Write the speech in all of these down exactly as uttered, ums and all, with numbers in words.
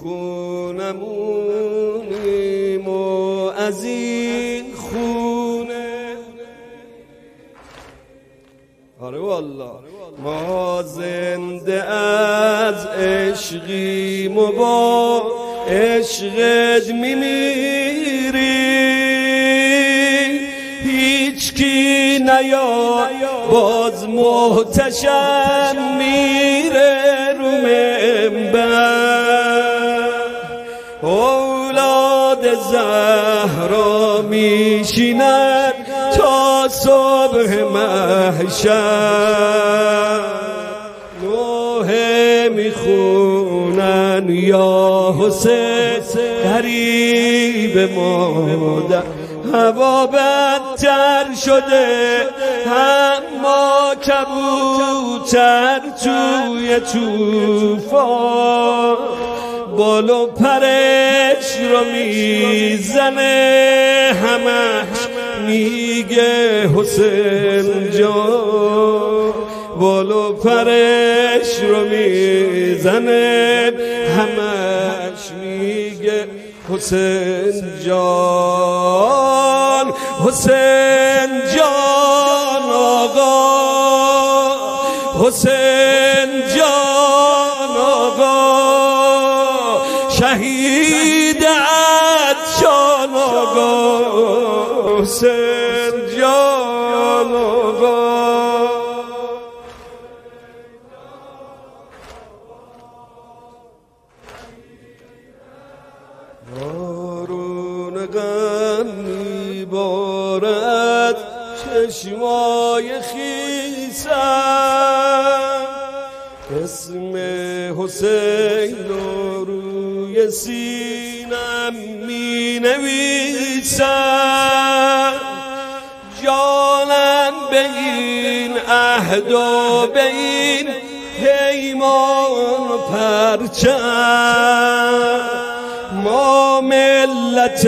خونمونیم و از این خونه. آره والله ما زنده از عشقیم و با عشقت میمیریم. هیچ کی نیا باز محتشم میره رو منبر. اولاد زهرا میشینن تا صبح محشر. نوحه میخونن یا حسین قریب مادر. هوا بدتر شده اما کبوتر توی طوفان بال و پرش رو میزنه. همش میگه حسین جان. بال و پرش رو میزنه همش میگه حسین جان. حسین جان آقا، حسین جان آقا، شهید عطشان آقا. حسین جان آقا. بارون غم میبارد چشمای خیسم. اسم حسین رو روی سینم می نویسم. جانم به این عهد و به این پیمان پرچم. ما ملت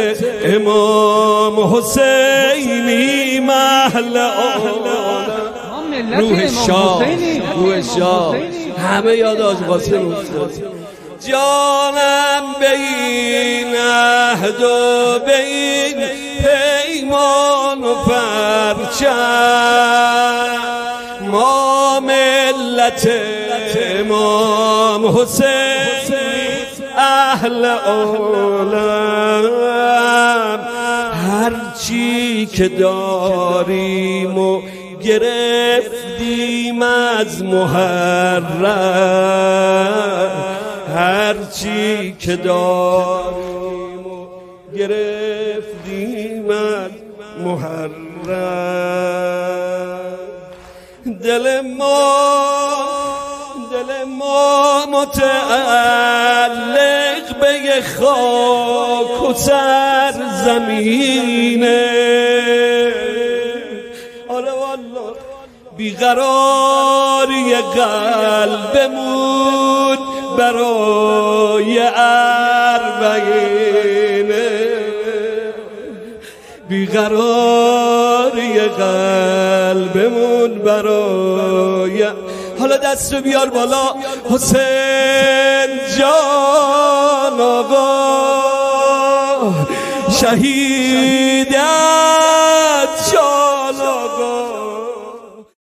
امام حسینی محل آن. روح شاه، روح شاه، همه یاد آج قاسم افتاد. جانم به این عهد و به این پیمان و پرچم. ما ملت امام حسین اهل عالم. هرچی که داریم و گرفتیم از محرم. هرچی که داریم و گرفتیم از محرم. دل ما دل ما متعلق به خاک و سرزمینه. آره والله بیقراری قلبمون برای اربعینه. بیقراری قلبمون برای. حالا دست بیار بالا. حسین جان آقا، شهید